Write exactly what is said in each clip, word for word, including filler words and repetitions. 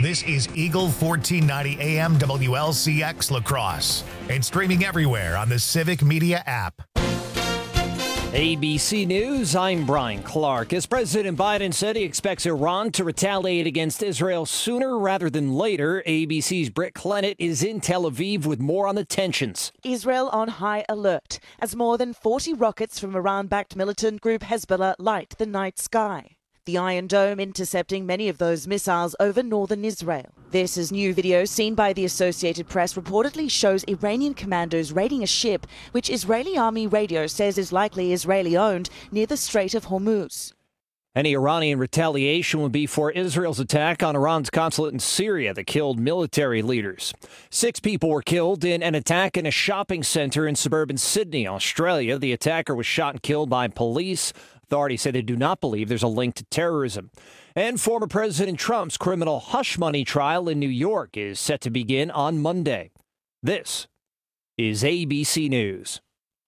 This is Eagle fourteen ninety A M W L C X La Crosse and streaming everywhere on the Civic Media app. A B C News, I'm Brian Clark. As President Biden said he expects Iran to retaliate against Israel sooner rather than later, A B C's Britt Clennett is in Tel Aviv with more on the tensions. Israel on high alert as more than forty rockets from Iran-backed militant group Hezbollah light the night sky. The Iron Dome intercepting many of those missiles over northern Israel. This is new video seen by the Associated Press reportedly shows Iranian commandos raiding a ship which Israeli army radio says is likely Israeli-owned near the Strait of Hormuz. Any Iranian retaliation would be for Israel's attack on Iran's consulate in Syria that killed military leaders. Six people were killed in an attack in a shopping center in suburban Sydney, Australia. The attacker was shot and killed by police. Authorities say they do not believe there's a link to terrorism. And former President Trump's criminal hush money trial in New York is set to begin on Monday. This is A B C News.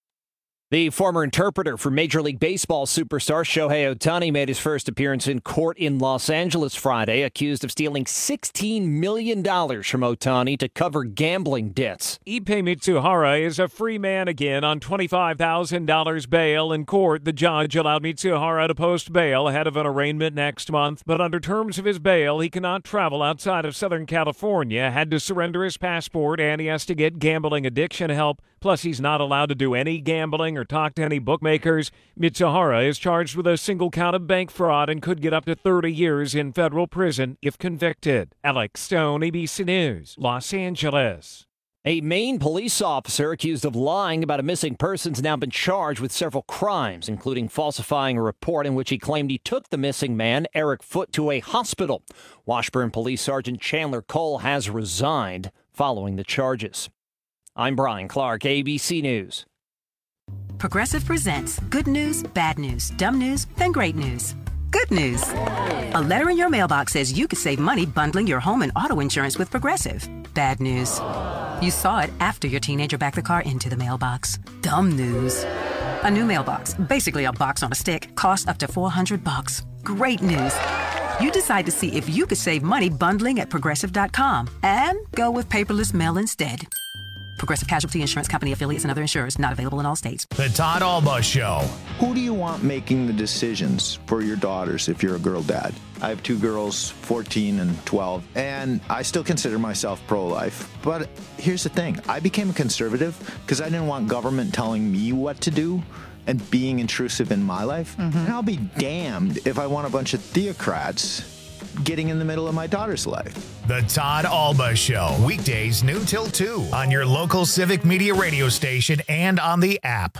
The former interpreter for Major League Baseball superstar Shohei Ohtani made his first appearance in court in Los Angeles Friday, accused of stealing sixteen million dollars from Ohtani to cover gambling debts. Ippei Mitsuhara is a free man again on twenty-five thousand dollars bail. In court, the judge allowed Mitsuhara to post bail ahead of an arraignment next month, but under terms of his bail, he cannot travel outside of Southern California, had to surrender his passport, and he has to get gambling addiction help. Plus, he's not allowed to do any gambling or talk to any bookmakers. Mitsuhara is charged with a single count of bank fraud and could get up to thirty years in federal prison if convicted. Alex Stone, A B C News, Los Angeles. A Maine police officer accused of lying about a missing person has now been charged with several crimes, including falsifying a report in which he claimed he took the missing man, Eric Foote, to a hospital. Washburn Police Sergeant Chandler Cole has resigned following the charges. I'm Brian Clark, A B C News. Progressive presents good news, bad news, dumb news, then great news. Good news. A letter in your mailbox says you could save money bundling your home and auto insurance with Progressive. Bad news. You saw it after your teenager backed the car into the mailbox. Dumb news. A new mailbox, basically a box on a stick, costs up to four hundred bucks. Great news. You decide to see if you could save money bundling at progressive dot com and go with paperless mail instead. Progressive Casualty Insurance Company affiliates and other insurers not available in all states. The Todd Alba Show. Who do you want making the decisions for your daughters if you're a girl dad? I have two girls, fourteen and twelve, and I still consider myself pro-life. But here's the thing. I became a conservative because I didn't want government telling me what to do and being intrusive in my life. Mm-hmm. And I'll be damned if I want a bunch of theocrats getting in the middle of my daughter's life. The Todd Alba Show, weekdays noon till two on your local Civic Media radio station and on the app.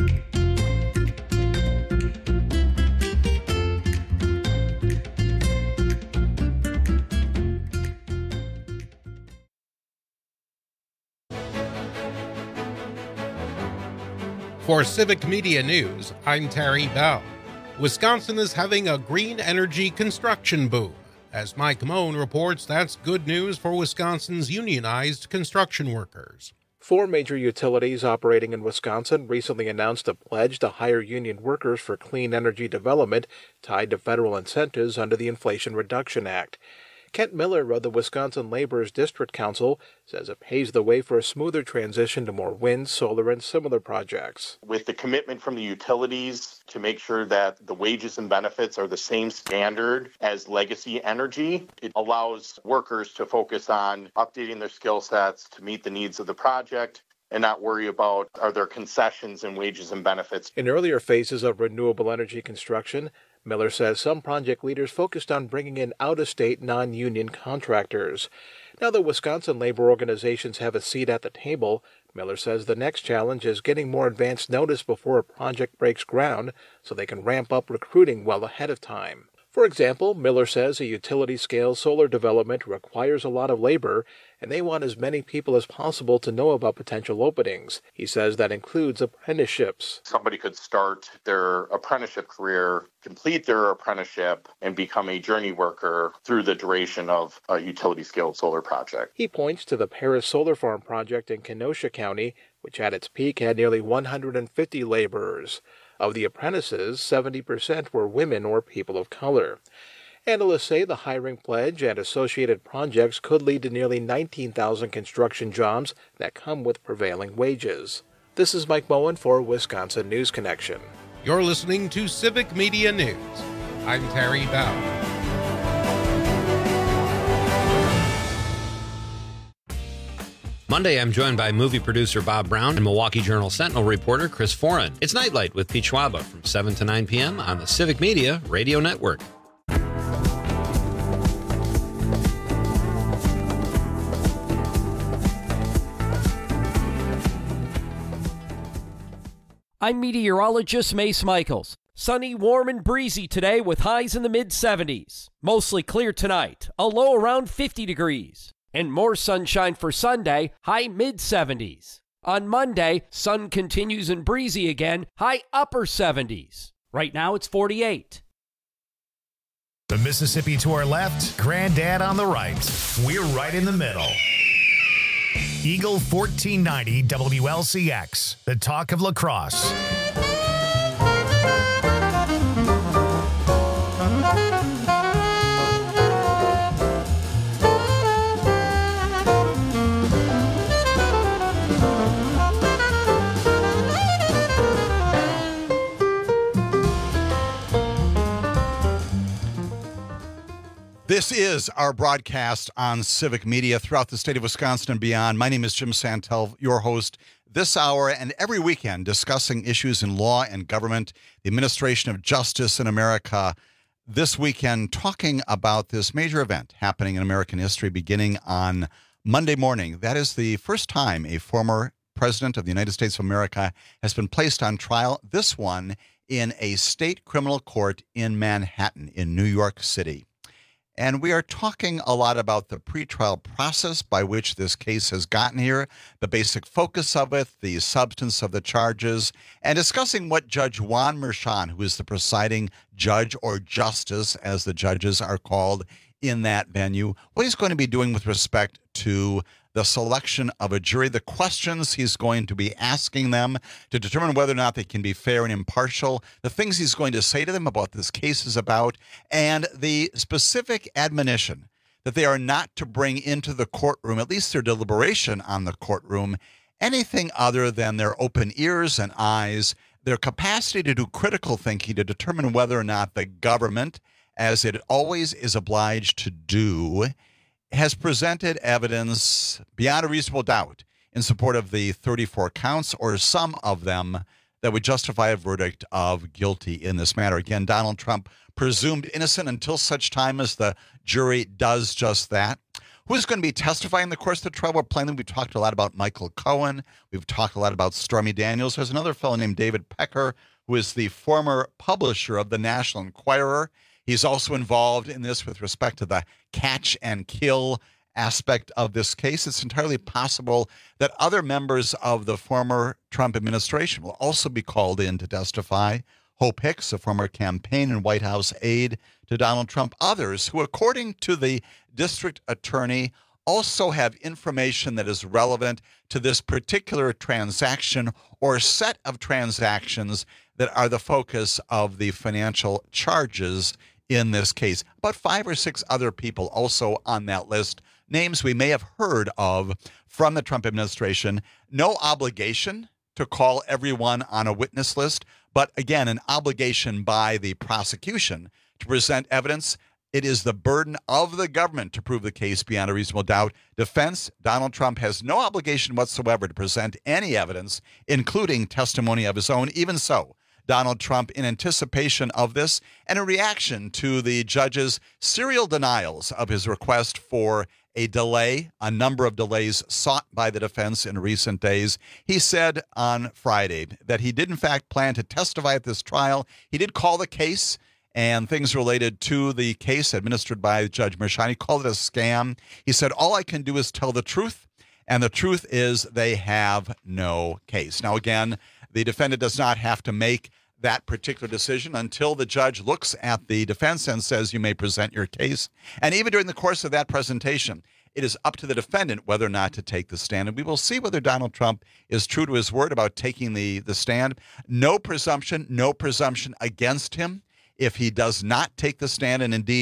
For Civic Media News, I'm Terry Bell. Wisconsin is having a green energy construction boom. As Mike Moan reports, that's good news for Wisconsin's unionized construction workers. Four major utilities operating in Wisconsin recently announced a pledge to hire union workers for clean energy development tied to federal incentives under the Inflation Reduction Act. Kent Miller of the Wisconsin Laborers District Council says it paves the way for a smoother transition to more wind, solar, and similar projects. With the commitment from the utilities to make sure that the wages and benefits are the same standard as legacy energy, it allows workers to focus on updating their skill sets to meet the needs of the project and not worry about are there concessions in wages and benefits. In earlier phases of renewable energy construction, Miller says some project leaders focused on bringing in out-of-state non-union contractors. Now that Wisconsin labor organizations have a seat at the table, Miller says the next challenge is getting more advance notice before a project breaks ground so they can ramp up recruiting well ahead of time. For example, Miller says a utility-scale solar development requires a lot of labor, and they want as many people as possible to know about potential openings. He says that includes apprenticeships. Somebody could start their apprenticeship career, complete their apprenticeship, and become a journey worker through the duration of a utility-scale solar project. He points to the Paris Solar Farm project in Kenosha County, which at its peak had nearly one hundred fifty laborers. Of the apprentices, seventy percent were women or people of color. Analysts say the hiring pledge and associated projects could lead to nearly nineteen thousand construction jobs that come with prevailing wages. This is Mike Moen for Wisconsin News Connection. You're listening to Civic Media News. I'm Terry Bell. Monday, I'm joined by movie producer Bob Brown and Milwaukee Journal Sentinel reporter Chris Foran. It's Nightlight with Pete Schwaba from seven to nine p.m. on the Civic Media Radio Network. I'm meteorologist Mace Michaels. Sunny, warm, and breezy today with highs in the mid seventies. Mostly clear tonight, a low around fifty degrees. And more sunshine for Sunday, high mid seventies. On Monday, sun continues and breezy again, high upper seventies. Right now it's forty-eight. The Mississippi to our left, Granddad on the right. We're right in the middle. Eagle fourteen ninety W L C X, the talk of La Crosse. This is our broadcast on Civic Media throughout the state of Wisconsin and beyond. My name is Jim Santel, your host this hour and every weekend, discussing issues in law and government, the administration of justice in America. This weekend, talking about this major event happening in American history beginning on Monday morning. That is the first time a former president of the United States of America has been placed on trial, this one in a state criminal court in Manhattan, in New York City. And we are talking a lot about the pretrial process by which this case has gotten here, the basic focus of it, the substance of the charges, and discussing what Judge Juan Merchan, who is the presiding judge or justice, as the judges are called in that venue, what he's going to be doing with respect to the selection of a jury, the questions he's going to be asking them to determine whether or not they can be fair and impartial, the things he's going to say to them about what this case is about, and the specific admonition that they are not to bring into the courtroom, at least their deliberation on the courtroom, anything other than their open ears and eyes, their capacity to do critical thinking to determine whether or not the government, as it always is obliged to do, has presented evidence beyond a reasonable doubt in support of the thirty-four counts, or some of them, that would justify a verdict of guilty in this matter. Again, Donald Trump presumed innocent until such time as the jury does just that. Who's going to be testifying in the course of the trial? We're planning. We've talked a lot about Michael Cohen. We've talked a lot about Stormy Daniels. There's another fellow named David Pecker, who is the former publisher of the National Enquirer. He's also involved in this with respect to the catch and kill aspect of this case. It's entirely possible that other members of the former Trump administration will also be called in to testify. Hope Hicks, a former campaign and White House aide to Donald Trump, others who, according to the district attorney, also have information that is relevant to this particular transaction or set of transactions that are the focus of the financial charges in this case. About five or six other people also on that list, names we may have heard of from the Trump administration. No obligation to call everyone on a witness list, but again, an obligation by the prosecution to present evidence. It is the burden of the government to prove the case beyond a reasonable doubt. Defense, Donald Trump has no obligation whatsoever to present any evidence, including testimony of his own. Even so, Donald Trump, in anticipation of this and a reaction to the judge's serial denials of his request for a delay, a number of delays sought by the defense in recent days, he said on Friday that he did in fact plan to testify at this trial. He did call the case and things related to the case administered by Judge Merchan. He called it a scam. He said, all I can do is tell the truth, and the truth is they have no case. Now, again, the defendant does not have to make that particular decision until the judge looks at the defense and says you may present your case. And even during the course of that presentation, it is up to the defendant whether or not to take the stand. And we will see whether Donald Trump is true to his word about taking the, the stand. No presumption, no presumption against him if he does not take the stand and indeed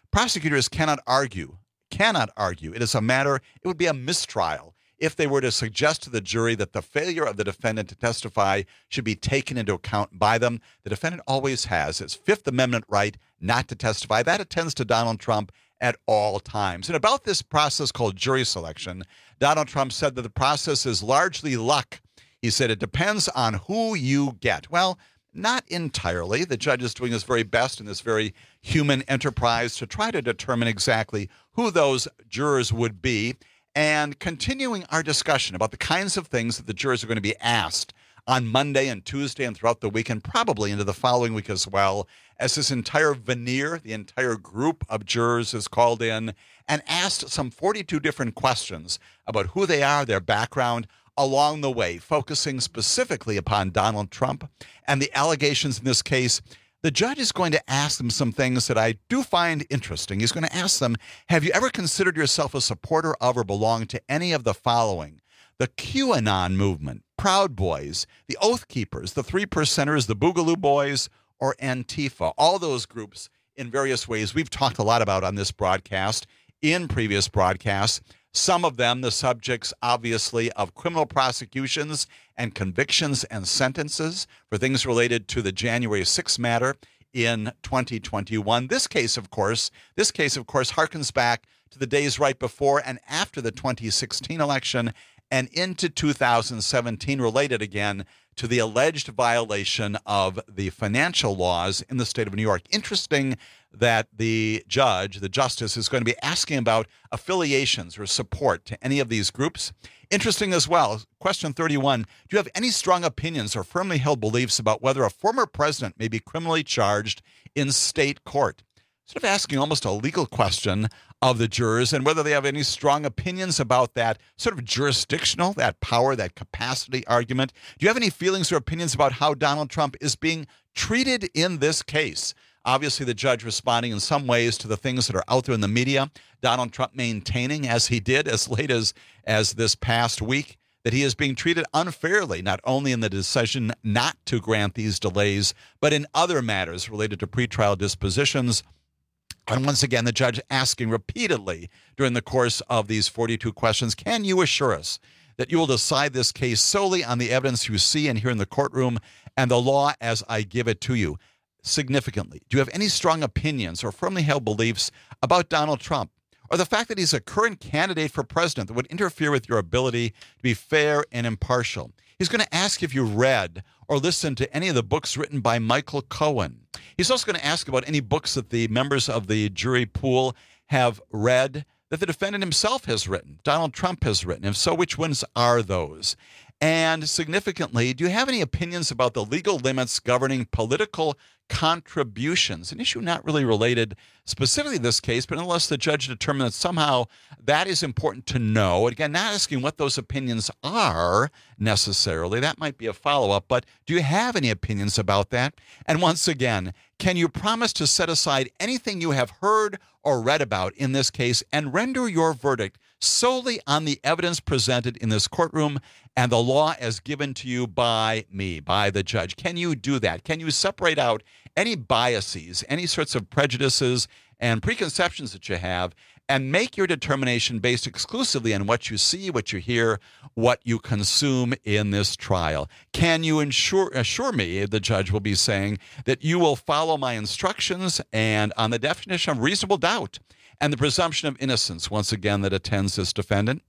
Prosecutors cannot argue, cannot argue. It is a matter, it would be a mistrial if they were to suggest to the jury that the failure of the defendant to testify should be taken into account by them. The defendant always has his Fifth Amendment right not to testify. That attends to Donald Trump at all times. And about this process called jury selection, Donald Trump said that the process is largely luck. He said it depends on who you get. Well, not entirely. The judge is doing his very best in this very human enterprise to try to determine exactly who those jurors would be, and continuing our discussion about the kinds of things that the jurors are going to be asked on Monday and Tuesday and throughout the weekend, probably into the following week as well, as this entire veneer, the entire group of jurors is called in and asked some forty-two different questions about who they are, their background, along the way, focusing specifically upon Donald Trump and the allegations in this case. The judge is going to ask them some things that I do find interesting. He's going to ask them, have you ever considered yourself a supporter of or belong to any of the following? The QAnon movement, Proud Boys, the Oath Keepers, the Three Percenters, the Boogaloo Boys, or Antifa. All those groups in various ways we've talked a lot about on this broadcast, in previous broadcasts. Some of them the subjects, obviously, of criminal prosecutions and convictions and sentences for things related to the January sixth matter in twenty twenty-one. This case, of course, this case, of course, harkens back to the days right before and after the twenty sixteen election and into two thousand seventeen, related again to the alleged violation of the financial laws in the state of New York. Interesting that the judge, the justice, is going to be asking about affiliations or support to any of these groups. Interesting as well, question thirty-one, do you have any strong opinions or firmly held beliefs about whether a former president may be criminally charged in state court? Sort of asking almost a legal question of the jurors and whether they have any strong opinions about that sort of jurisdictional, that power, that capacity argument. Do you have any feelings or opinions about how Donald Trump is being treated in this case? Obviously, the judge responding in some ways to the things that are out there in the media. Donald Trump maintaining, as he did as late as, as this past week, that he is being treated unfairly, not only in the decision not to grant these delays, but in other matters related to pretrial dispositions. And once again, the judge asking repeatedly during the course of these forty-two questions, can you assure us that you will decide this case solely on the evidence you see and hear in the courtroom and the law as I give it to you? Significantly, do you have any strong opinions or firmly held beliefs about Donald Trump or the fact that he's a current candidate for president that would interfere with your ability to be fair and impartial? He's going to ask if you read or listened to any of the books written by Michael Cohen. He's also going to ask about any books that the members of the jury pool have read that the defendant himself has written, Donald Trump has written. If so, which ones are those? And significantly, do you have any opinions about the legal limits governing political contributions? An issue not really related specifically to this case, but unless the judge determined that somehow that is important to know. Again, not asking what those opinions are necessarily. That might be a follow-up, but do you have any opinions about that? And once again, can you promise to set aside anything you have heard or read about in this case and render your verdict solely on the evidence presented in this courtroom and the law as given to you by me, by the judge? Can you do that? Can you separate out any biases, any sorts of prejudices and preconceptions that you have, and make your determination based exclusively on what you see, what you hear, what you consume in this trial? Can you ensure, assure me, the judge will be saying, that you will follow my instructions and on the definition of reasonable doubt and the presumption of innocence, once again, that attends this defendant?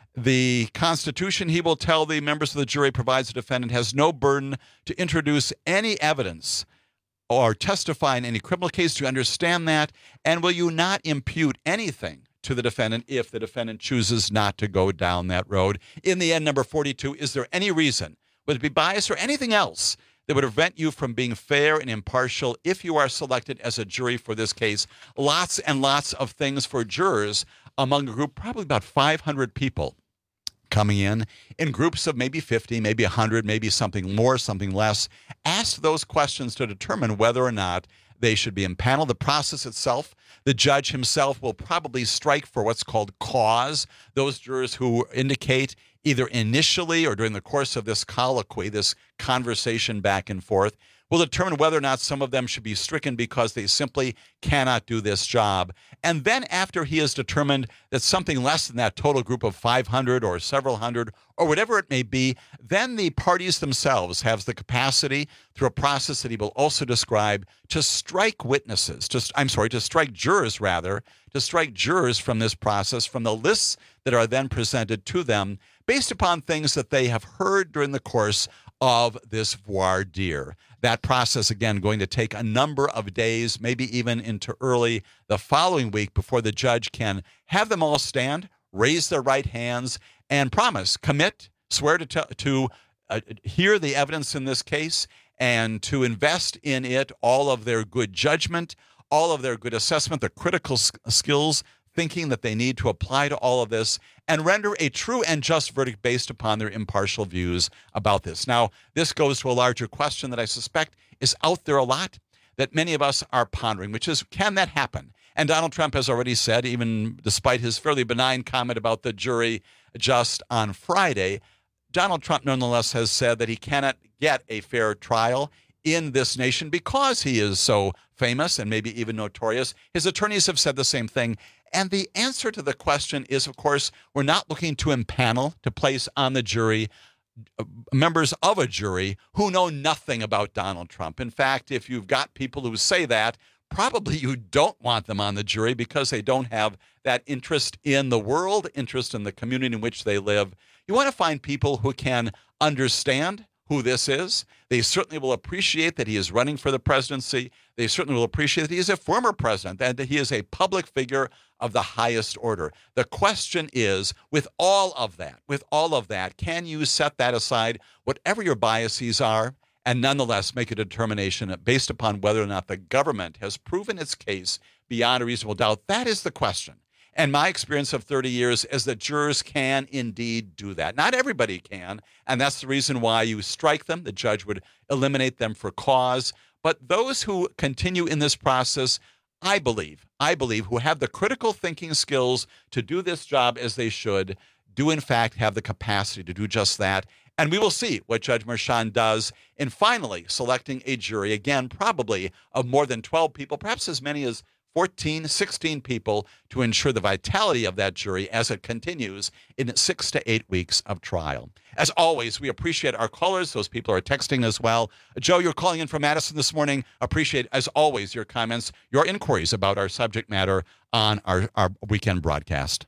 The Constitution, he will tell the members of the jury, provides the defendant has no burden to introduce any evidence or testify in any criminal case. Do you understand that? And will you not impute anything to the defendant if the defendant chooses not to go down that road? In the end, number forty-two, is there any reason, whether it be bias or anything else, that would prevent you from being fair and impartial if you are selected as a jury for this case? Lots and lots of things for jurors among a group, probably about five hundred people coming in, in groups of maybe fifty, maybe one hundred, maybe something more, something less. Ask those questions to determine whether or not they should be impaneled. The process itself, the judge himself will probably strike for what's called cause those jurors who indicate either initially or during the course of this colloquy, this conversation back and forth, will determine whether or not some of them should be stricken because they simply cannot do this job. And then after he has determined that something less than that total group of five hundred or several hundred or whatever it may be, then the parties themselves have the capacity through a process that he will also describe to strike witnesses, to, I'm sorry, to strike jurors rather, to strike jurors from this process, from the lists that are then presented to them based upon things that they have heard during the course of this voir dire. That process, again, going to take a number of days, maybe even into early the following week before the judge can have them all stand, raise their right hands, and promise, commit, swear to, t- to uh, hear the evidence in this case and to invest in it all of their good judgment, all of their good assessment, the critical s- skills, thinking that they need to apply to all of this, and render a true and just verdict based upon their impartial views about this. Now, this goes to a larger question that I suspect is out there a lot, that many of us are pondering, which is, can that happen? And Donald Trump has already said, even despite his fairly benign comment about the jury just on Friday, Donald Trump nonetheless has said that he cannot get a fair trial in this nation because he is so famous and maybe even notorious. His attorneys have said the same thing. And the answer to the question is, of course, we're not looking to impanel, to place on the jury members of a jury who know nothing about Donald Trump. In fact, if you've got people who say that, probably you don't want them on the jury because they don't have that interest in the world, interest in the community in which they live. You want to find people who can understand who this is. They certainly will appreciate that he is running for the presidency. They certainly will appreciate that he is a former president and that he is a public figure of the highest order. The question is, with all of that, with all of that, can you set that aside, whatever your biases are, and nonetheless make a determination based upon whether or not the government has proven its case beyond a reasonable doubt? That is the question. And my experience of thirty years is that jurors can indeed do that. Not everybody can, and that's the reason why you strike them. The judge would eliminate them for cause. But those who continue in this process, I believe, I believe, who have the critical thinking skills to do this job as they should, do in fact have the capacity to do just that. And we will see what Judge Merchan does in finally selecting a jury, again, probably of more than twelve people, perhaps as many as fourteen, sixteen people, to ensure the vitality of that jury as it continues in six to eight weeks of trial. As always, we appreciate our callers. Those people are texting as well. Joe, you're calling in from Madison this morning. Appreciate, as always, your comments, your inquiries about our subject matter on our, our weekend broadcast.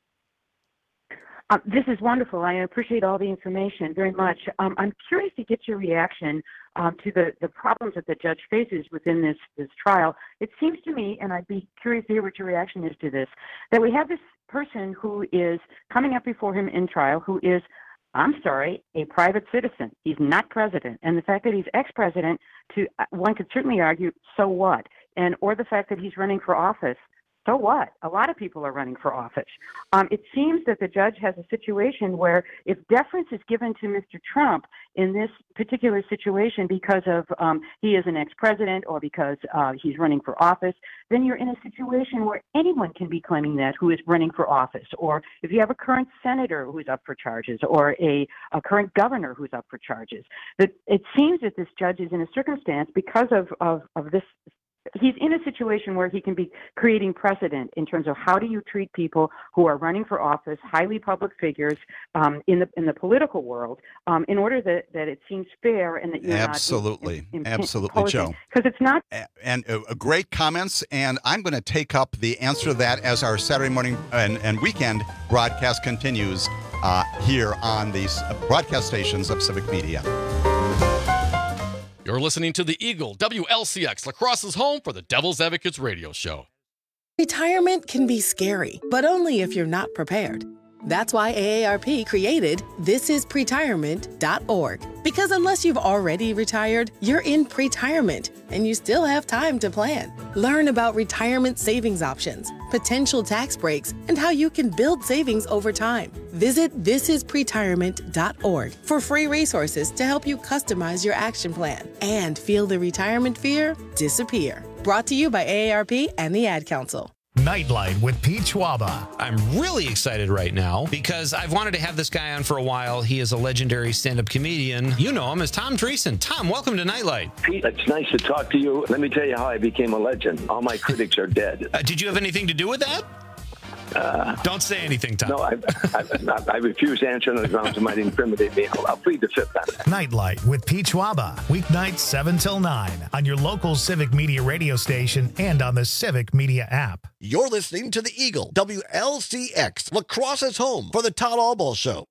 Uh, this is wonderful. I appreciate all the information very much. Um, I'm curious to get your reaction um, to the, the problems that the judge faces within this, this trial. It seems to me, and I'd be curious to hear what your reaction is to this, that we have this person who is coming up before him in trial who is, I'm sorry, a private citizen. He's not president. And the fact that he's ex-president, to one could certainly argue, so what? And or the fact that he's running for office, so what? A lot of people are running for office. Um, it seems that the judge has a situation where if deference is given to Mister Trump in this particular situation because of um, he is an ex-president or because uh, he's running for office, then you're in a situation where anyone can be claiming that who is running for office. Or if you have a current senator who's up for charges or a, a current governor who's up for charges, that it seems that this judge is in a circumstance because of, of, of this. He's in a situation where he can be creating precedent in terms of how do you treat people who are running for office, highly public figures um, in the in the political world, um, in order that, that it seems fair and that you're absolutely, not in, in, absolutely, imposing. Joe. Because it's not. And uh, great comments, and I'm going to take up the answer to that as our Saturday morning and, and weekend broadcast continues uh, here on these broadcast stations of Civic Media. You're listening to the Eagle, W L C X, La Crosse's home for the Devil's Advocates radio show. Retirement can be scary, but only if you're not prepared. That's why A A R P created this is pretirement dot org. Because unless you've already retired, you're in pretirement, and you still have time to plan. Learn about retirement savings options, potential tax breaks, and how you can build savings over time. Visit this is pretirement dot org for free resources to help you customize your action plan and feel the retirement fear disappear. Brought to you by A A R P and the Ad Council. Nightlight with Pete Schwaba. I'm really excited right now because I've wanted to have this guy on for a while. He is a legendary stand-up comedian. You know him as Tom Dreesen. Tom, welcome to Nightlight. Pete, it's nice to talk to you. Let me tell you how I became a legend. All my critics are dead. Uh, did you have anything to do with that? Uh, Don't say anything, Tom. No, I, I, I, I refuse to answer on the grounds it might incriminate me. I'll, I'll plead the fifth on it. Nightlight with Pete Schwaba. Weeknights seven till nine on your local Civic Media radio station and on the Civic Media app. You're listening to the Eagle, W L C X, Lacrosse's home for the Todd Albaugh Show.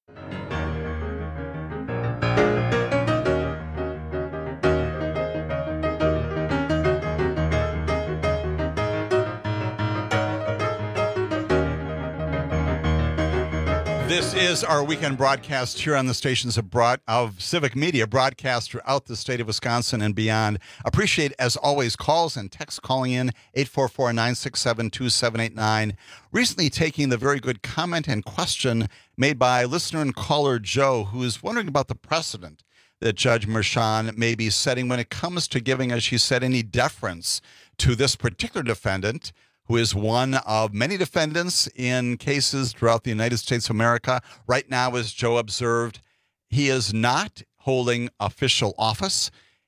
This is our weekend broadcast here on the stations of, broad, of Civic Media, broadcast throughout the state of Wisconsin and beyond. Appreciate, as always, calls and texts calling in, eight four four, nine six seven, two seven eight nine. Recently taking the very good comment and question made by listener and caller Joe, who is wondering about the precedent that Judge Merchan may be setting when it comes to giving, as she said, any deference to this particular defendant, who is one of many defendants in cases throughout the United States of America. Right now, as Joe observed, he is not holding official office.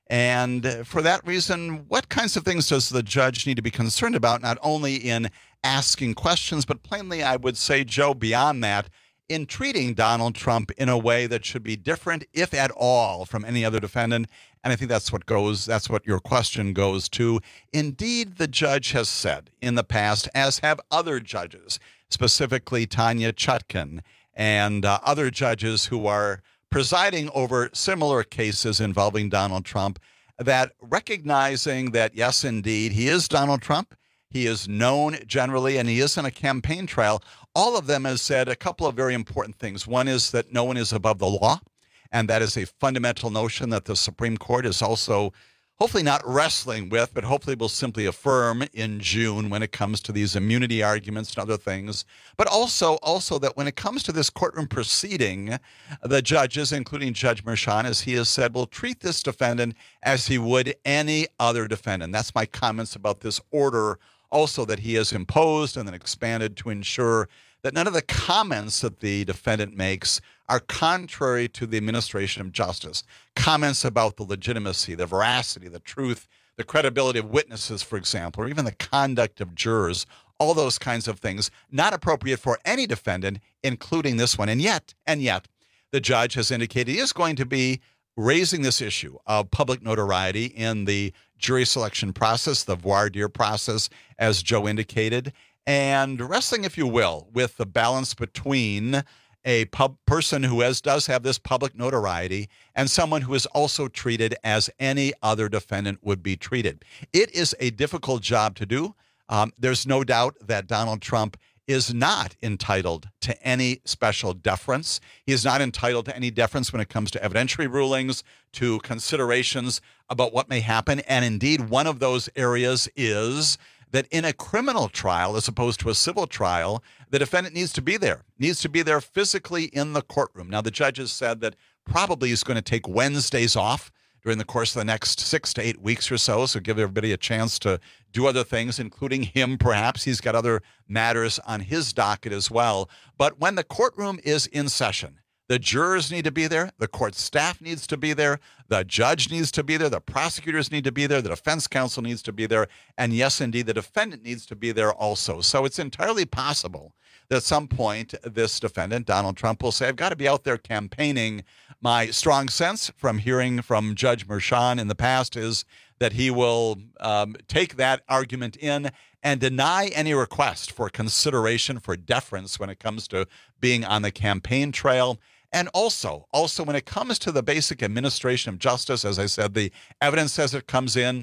And for that reason, what kinds of things does the judge need to be concerned about, not only in asking questions, but plainly, I would say, Joe, beyond that, in treating Donald Trump in a way that should be different, if at all, from any other defendant? And I think that's what goes, that's what your question goes to. Indeed, the judge has said in the past, as have other judges, specifically Tanya Chutkan and uh, other judges who are presiding over similar cases involving Donald Trump, that recognizing that, yes, indeed, he is Donald Trump, he is known generally, and he is in a campaign trail. All of them have said a couple of very important things. One is that no one is above the law, and that is a fundamental notion that the Supreme Court is also hopefully not wrestling with, but hopefully will simply affirm in June when it comes to these immunity arguments and other things. But also, also that when it comes to this courtroom proceeding, the judges, including Judge Merchan, as he has said, will treat this defendant as he would any other defendant. That's my comments about this order also that he has imposed and then expanded to ensure that none of the comments that the defendant makes are contrary to the administration of justice. Comments about the legitimacy, the veracity, the truth, the credibility of witnesses, for example, or even the conduct of jurors, all those kinds of things, not appropriate for any defendant, including this one. And yet, and yet, the judge has indicated he is going to be raising this issue of public notoriety in the jury selection process, the voir dire process, as Joe indicated, and wrestling, if you will, with the balance between a pub person who has does have this public notoriety and someone who is also treated as any other defendant would be treated. It is a difficult job to do. Um, there's no doubt that Donald Trump is not entitled to any special deference. He is not entitled to any deference when it comes to evidentiary rulings, to considerations about what may happen. And indeed, one of those areas is that in a criminal trial, as opposed to a civil trial, the defendant needs to be there, needs to be there physically in the courtroom. Now, the judge has said that probably he's going to take Wednesdays off during the course of the next six to eight weeks or so, so give everybody a chance to do other things, including him, perhaps. He's got other matters on his docket as well. But when the courtroom is in session, the jurors need to be there, the court staff needs to be there, the judge needs to be there, the prosecutors need to be there, the defense counsel needs to be there, and yes, indeed, the defendant needs to be there also. So it's entirely possible that at some point this defendant, Donald Trump, will say, I've got to be out there campaigning. My strong sense from hearing from Judge Merchan in the past is that he will um, take that argument in and deny any request for consideration for deference when it comes to being on the campaign trail. And also, also when it comes to the basic administration of justice, as I said, the evidence as it comes in,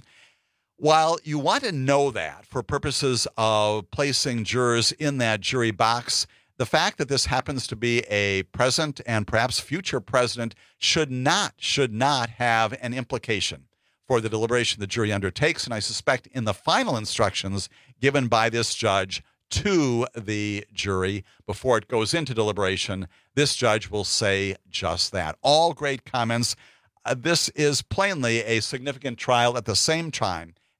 while you want to know that for purposes of placing jurors in that jury box, the fact that this happens to be a present and perhaps future president should not, should not have an implication for the deliberation the jury undertakes. And I suspect in the final instructions given by this judge to the jury before it goes into deliberation, this judge will say just that. All great comments. Uh, this is plainly a significant trial. At the same time,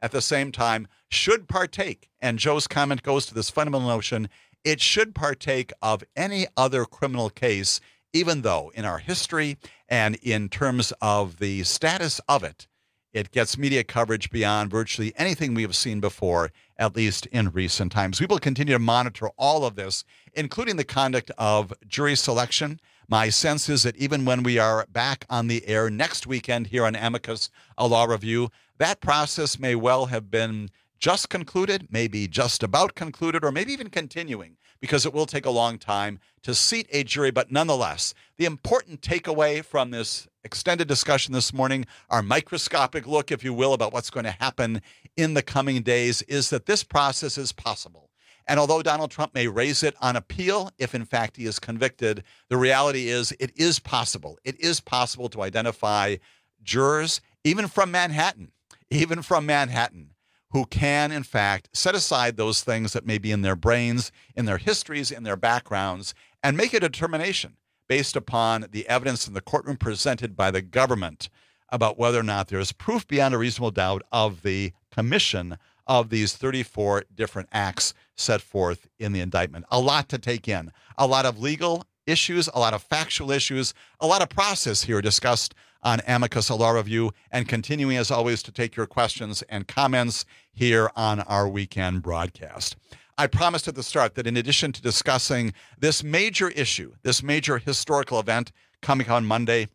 at the same time, should partake, and Joe's comment goes to this fundamental notion, it should partake of any other criminal case, even though in our history and in terms of the status of it, it gets media coverage beyond virtually anything we have seen before, at least in recent times. We will continue to monitor all of this, including the conduct of jury selection. My sense is that even when we are back on the air next weekend here on Amicus, a law review, that process may well have been just concluded, maybe just about concluded, or maybe even continuing, because it will take a long time to seat a jury. But nonetheless, the important takeaway from this extended discussion this morning, our microscopic look, if you will, about what's going to happen in the coming days, is that this process is possible. And although Donald Trump may raise it on appeal, if in fact he is convicted, the reality is it is possible. It is possible to identify jurors, even from Manhattan, even from Manhattan, who can, in fact, set aside those things that may be in their brains, in their histories, in their backgrounds, and make a determination based upon the evidence in the courtroom presented by the government about whether or not there is proof beyond a reasonable doubt of the commission of these thirty-four different acts set forth in the indictment. A lot to take in, a lot of legal issues, a lot of factual issues, a lot of process here discussed on Amicus Law Review, and continuing, as always, to take your questions and comments here on our weekend broadcast. I promised at the start that in addition to discussing this major issue, this major historical event coming on Monday,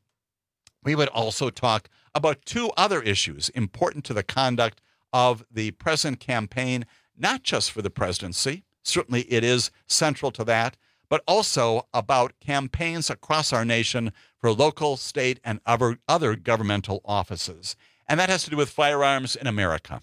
we would also talk about two other issues important to the conduct of the present campaign, not just for the presidency, certainly it is central to that, but also about campaigns across our nation for local, state, and other, other governmental offices. And that has to do with firearms in America.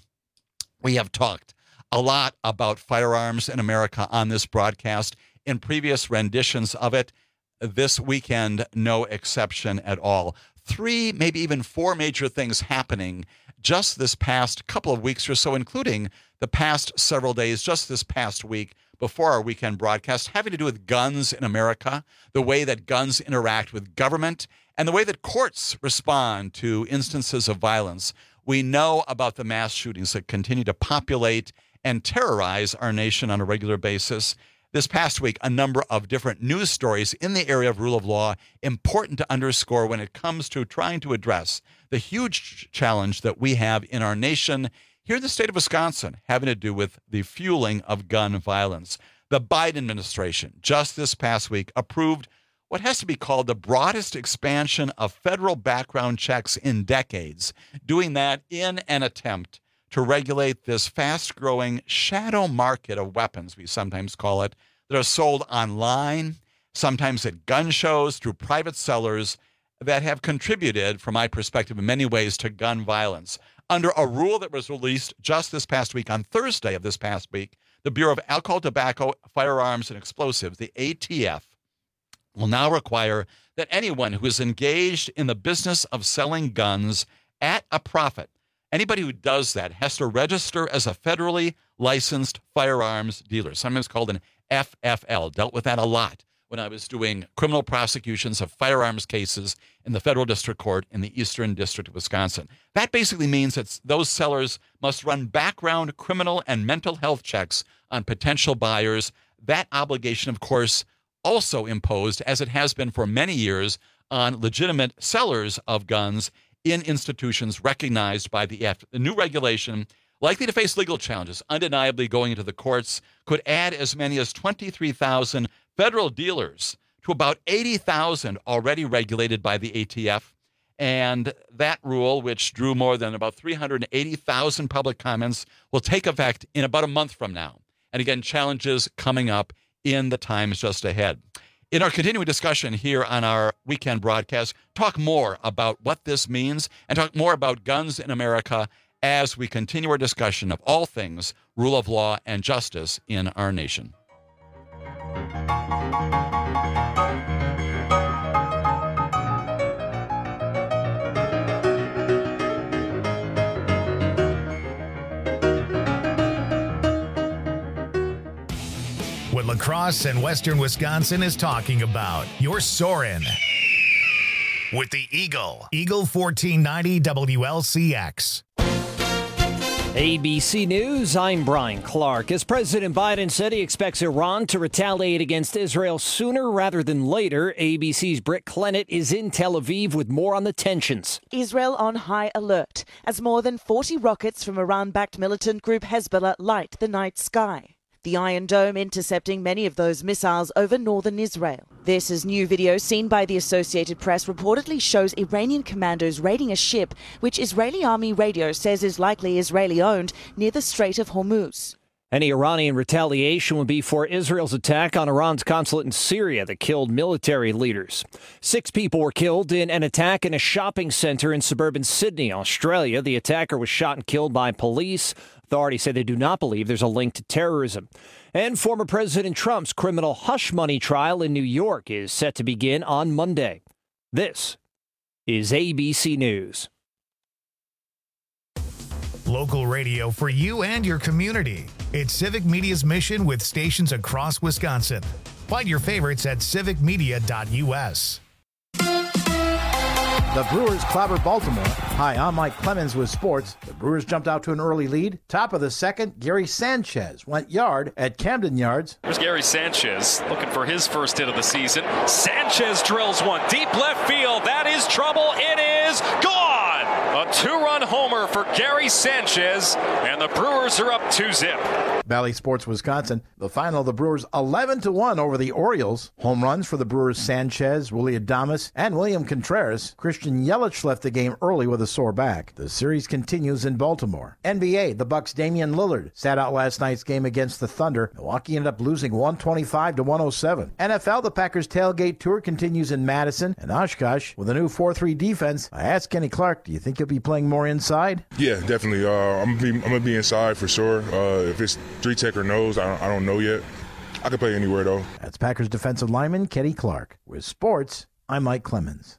We have talked a lot about firearms in America on this broadcast in previous renditions of it. This weekend, no exception at all. Three, maybe even four major things happening just this past couple of weeks or so, including the past several days, just this past week before our weekend broadcast, having to do with guns in America, the way that guns interact with government, and the way that courts respond to instances of violence. We know about the mass shootings that continue to populate and terrorize our nation on a regular basis. This past week, a number of different news stories in the area of rule of law, important to underscore when it comes to trying to address the huge challenge that we have in our nation here in the state of Wisconsin, having to do with the fueling of gun violence. The Biden administration just this past week approved what has to be called the broadest expansion of federal background checks in decades, doing that in an attempt to regulate this fast-growing shadow market of weapons, we sometimes call it, that are sold online, sometimes at gun shows, through private sellers, that have contributed, from my perspective, in many ways to gun violence. Under a rule that was released just this past week, on Thursday of this past week, the Bureau of Alcohol, Tobacco, Firearms, and Explosives, the A T F, will now require that anyone who is engaged in the business of selling guns at a profit, anybody who does that has to register as a federally licensed firearms dealer, sometimes called an F F L. Dealt with that a lot when I was doing criminal prosecutions of firearms cases in the federal district court in the Eastern District of Wisconsin. That basically means that those sellers must run background criminal and mental health checks on potential buyers. That obligation, of course, also imposed, as it has been for many years, on legitimate sellers of guns in institutions recognized by the F. The new regulation, likely to face legal challenges, undeniably going into the courts, could add as many as twenty-three thousand federal dealers to about eighty thousand already regulated by the A T F. And that rule, which drew more than about three hundred eighty thousand public comments, will take effect in about a month from now. And again, challenges coming up in the times just ahead. In our continuing discussion here on our weekend broadcast, talk more about what this means and talk more about guns in America as we continue our discussion of all things rule of law and justice in our nation. What La Crosse and Western Wisconsin is talking about. You're soaring with the Eagle. Eagle fourteen ninety W L C X. A B C News, I'm Brian Clark. As President Biden said he expects Iran to retaliate against Israel sooner rather than later, A B C's Britt Clennett is in Tel Aviv with more on the tensions. Israel on high alert as more than forty rockets from Iran-backed militant group Hezbollah light the night sky. The Iron Dome intercepting many of those missiles over northern Israel. This is new video seen by the Associated Press reportedly shows Iranian commandos raiding a ship which Israeli army radio says is likely Israeli-owned near the Strait of Hormuz. Any Iranian retaliation would be for Israel's attack on Iran's consulate in Syria that killed military leaders. Six people were killed in an attack in a shopping center in suburban Sydney, Australia. The attacker was shot and killed by police. Authorities say they do not believe there's a link to terrorism. And former President Trump's criminal hush money trial in New York is set to begin on Monday. This is A B C News. Local radio for you and your community. It's Civic Media's mission with stations across Wisconsin. Find your favorites at civic media dot U S. The Brewers clobbered Baltimore. Hi, I'm Mike Clemens with sports. The Brewers jumped out to an early lead. Top of the second, Gary Sanchez went yard at Camden Yards. There's Gary Sanchez looking for his first hit of the season. Sanchez drills one deep left field. That is trouble. It is gone. A two-run homer for Gary Sanchez, and the Brewers are up two zip. Valley Sports Wisconsin. The final, the Brewers eleven to one over the Orioles. Home runs for the Brewers: Sanchez, Willie Adames, and William Contreras. Christian Yelich left the game early with a sore back. The series continues in Baltimore. N B A, the Bucks' Damian Lillard sat out last night's game against the Thunder. Milwaukee ended up losing one twenty-five to one oh seven. N F L, the Packers' tailgate tour continues in Madison and Oshkosh with a new four three defense. I asked Kenny Clark, do you think he'll be playing more inside? Yeah, definitely. Uh, I'm gonna be, I'm gonna be inside for sure. Uh, if it's three tech or nose, I don't, I don't know yet. I could play anywhere though. That's Packers defensive lineman Kenny Clark. With sports, I'm Mike Clemens.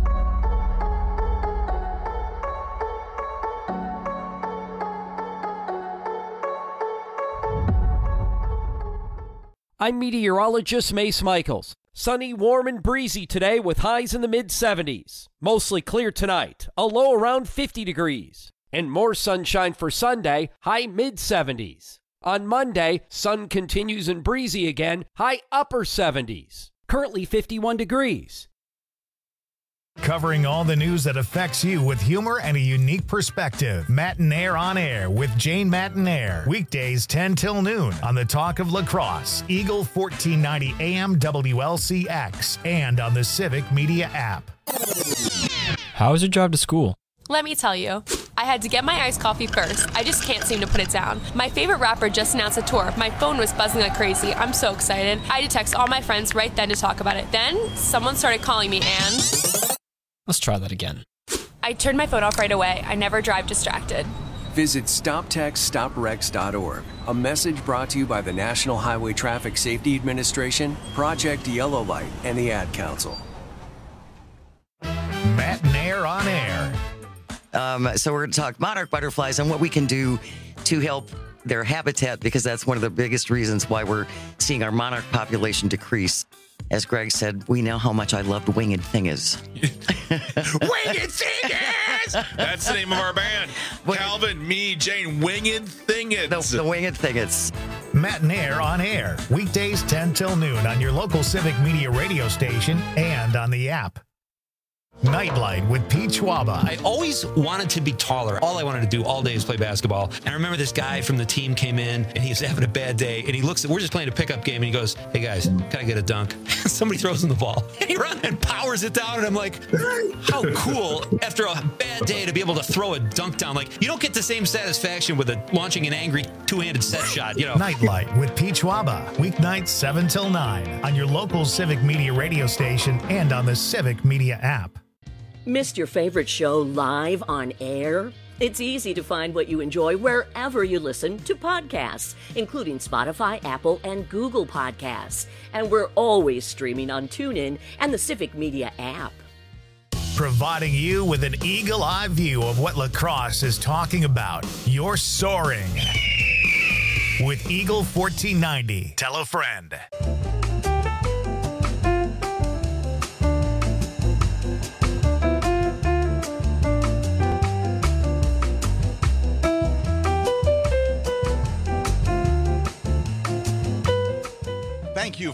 I'm meteorologist Mace Michaels. Sunny, warm, and breezy today with highs in the mid seventies. Mostly clear tonight, a low around fifty degrees. And more sunshine for Sunday, high mid seventies. On Monday, sun continues and breezy again, high upper seventies. Currently fifty-one degrees. Covering all the news that affects you with humor and a unique perspective. Matinaire on Air with Jane Matinaire. Weekdays ten till noon on the Talk of Lacrosse, Eagle fourteen ninety A M W L C X, and on the Civic Media app. How was your drive to school? Let me tell you, I had to get my iced coffee first. I just can't seem to put it down. My favorite rapper just announced a tour. My phone was buzzing like crazy. I'm so excited. I had to text all my friends right then to talk about it. Then someone started calling me and... Let's try that again. I turned my phone off right away. I never drive distracted. Visit stop text stop wrecks dot org. A message brought to you by the National Highway Traffic Safety Administration, Project Yellow Light, and the Ad Council. Matinaire on Air. Um, so we're going to talk monarch butterflies and what we can do to help their habitat, because that's one of the biggest reasons why we're seeing our monarch population decrease. As Greg said, we know how much I loved Winged Thingers. Winged Thingers! That's the name of our band. Calvin, me, Jane, Winged Thingers. The, the Winged Thingers. Matinaire on Air. Weekdays ten till noon on your local Civic Media radio station and on the app. Nightlight with Pete Schwaba. I always wanted to be taller. All I wanted to do all day is play basketball. And I remember this guy from the team came in and he was having a bad day. And he looks at, we're just playing a pickup game. And he goes, hey guys, can I get a dunk? Somebody throws him the ball. And he runs and powers it down. And I'm like, how cool after a bad day to be able to throw a dunk down. Like, you don't get the same satisfaction with a, launching an angry two-handed set shot, you know. Nightlight with Pete Schwaba. Weeknights seven till nine on your local Civic Media radio station and on the Civic Media app. Missed your favorite show live on air? It's easy to find what you enjoy wherever you listen to podcasts, including Spotify, Apple, and Google Podcasts. And we're always streaming on TuneIn and the Civic Media app. Providing you with an eagle-eye view of what lacrosse is talking about. You're soaring with Eagle fourteen ninety. Tell a friend.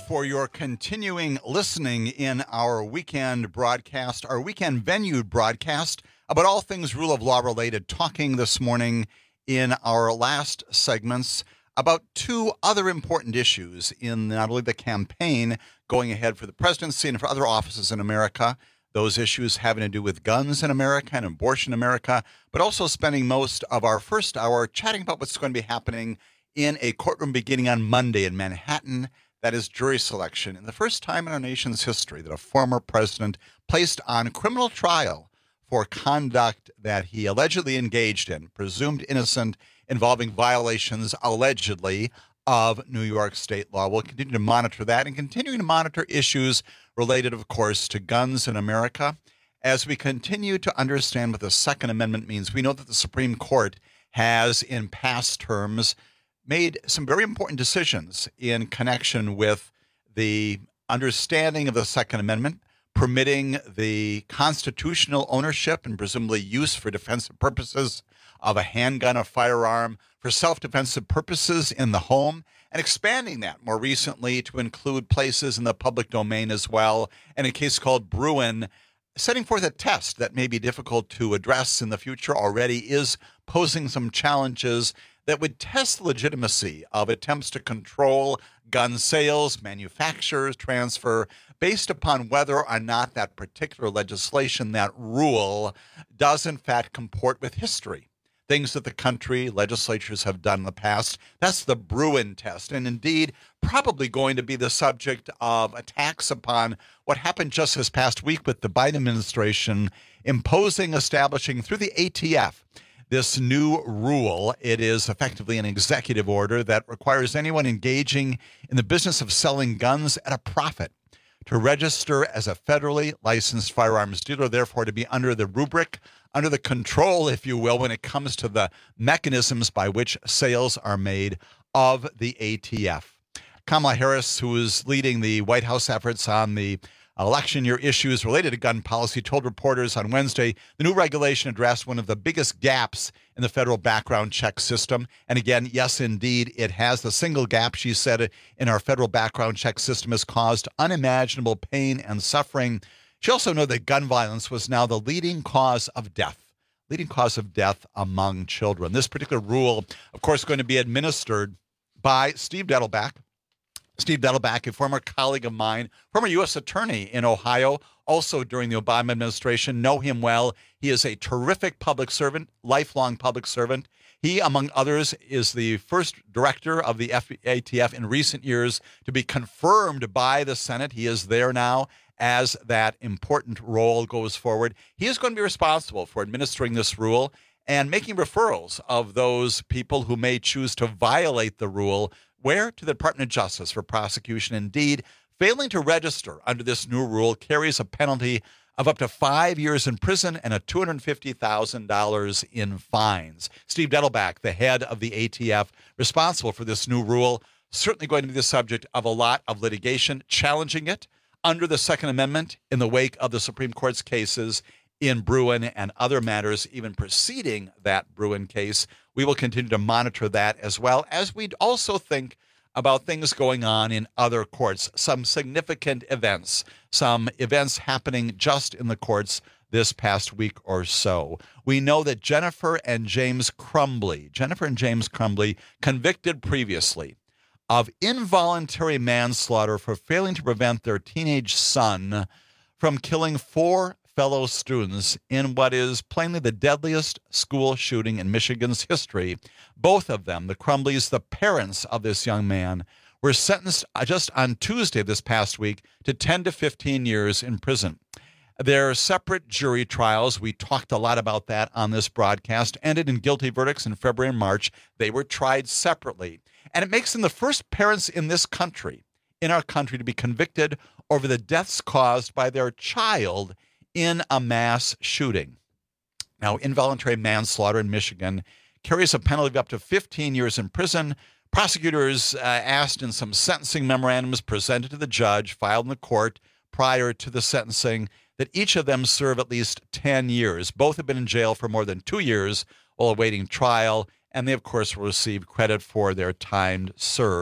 for your continuing listening in our weekend broadcast, our weekend venue broadcast about all things rule of law related, talking this morning in our last segments about two other important issues in not only the campaign going ahead for the presidency and for other offices in America, those issues having to do with guns in America and abortion in America, but also spending most of our first hour chatting about what's going to be happening in a courtroom beginning on Monday in Manhattan. That is jury selection. And the first time in our nation's history that a former president placed on criminal trial for conduct that he allegedly engaged in, presumed innocent, involving violations, allegedly, of New York state law. We'll continue to monitor that and continuing to monitor issues related, of course, to guns in America. As we continue to understand what the Second Amendment means, we know that the Supreme Court has, in past terms, made some very important decisions in connection with the understanding of the Second Amendment, permitting the constitutional ownership and presumably use for defensive purposes of a handgun, a firearm, for self-defensive purposes in the home, and expanding that more recently to include places in the public domain as well. And a case called Bruen, setting forth a test that may be difficult to address in the future, already is posing some challenges that would test the legitimacy of attempts to control gun sales, manufacturers, transfer, based upon whether or not that particular legislation, that rule, does in fact comport with history. Things that the country, legislatures have done in the past. That's the Bruen test, and indeed probably going to be the subject of attacks upon what happened just this past week with the Biden administration imposing, establishing through the A T F, this new rule. It is effectively an executive order that requires anyone engaging in the business of selling guns at a profit to register as a federally licensed firearms dealer, therefore to be under the rubric, under the control, if you will, when it comes to the mechanisms by which sales are made of the A T F. Kamala Harris, who is leading the White House efforts on the election year issues related to gun policy, told reporters on Wednesday the new regulation addressed one of the biggest gaps in the federal background check system. And again, yes, indeed, it has. The single gap, she said, in our federal background check system has caused unimaginable pain and suffering. She also noted that gun violence was now the leading cause of death, leading cause of death among children. This particular rule, of course, going to be administered by Steve Dettelbach. Steve Dettelbach, a former colleague of mine, former U S attorney in Ohio, also during the Obama administration, know him well. He is a terrific public servant, lifelong public servant. He, among others, is the first director of the A T F in recent years to be confirmed by the Senate. He is there now as that important role goes forward. He is going to be responsible for administering this rule and making referrals of those people who may choose to violate the rule. Where? To the Department of Justice for prosecution. Indeed, failing to register under this new rule carries a penalty of up to five years in prison and a two hundred fifty thousand dollars in fines. Steve Dettelbach, the head of the A T F, responsible for this new rule, certainly going to be the subject of a lot of litigation, challenging it under the Second Amendment in the wake of the Supreme Court's cases in Bruen and other matters even preceding that Bruen case. We will continue to monitor that as well as we also think about things going on in other courts, some significant events, some events happening just in the courts this past week or so. We know that Jennifer and James Crumbley, Jennifer and James Crumbley, convicted previously of involuntary manslaughter for failing to prevent their teenage son from killing four fellow students in what is plainly the deadliest school shooting in Michigan's history. Both of them, the Crumbleys, the parents of this young man, were sentenced just on Tuesday this past week to ten to fifteen years in prison. Their separate jury trials, we talked a lot about that on this broadcast, ended in guilty verdicts in February and March. They were tried separately. And it makes them the first parents in this country, in our country, to be convicted over the deaths caused by their child in a mass shooting. Now, involuntary manslaughter in Michigan carries a penalty of up to fifteen years in prison. Prosecutors uh, asked in some sentencing memorandums presented to the judge, filed in the court prior to the sentencing, that each of them serve at least ten years. Both have been in jail for more than two years while awaiting trial, and they, of course, will receive credit for their time served.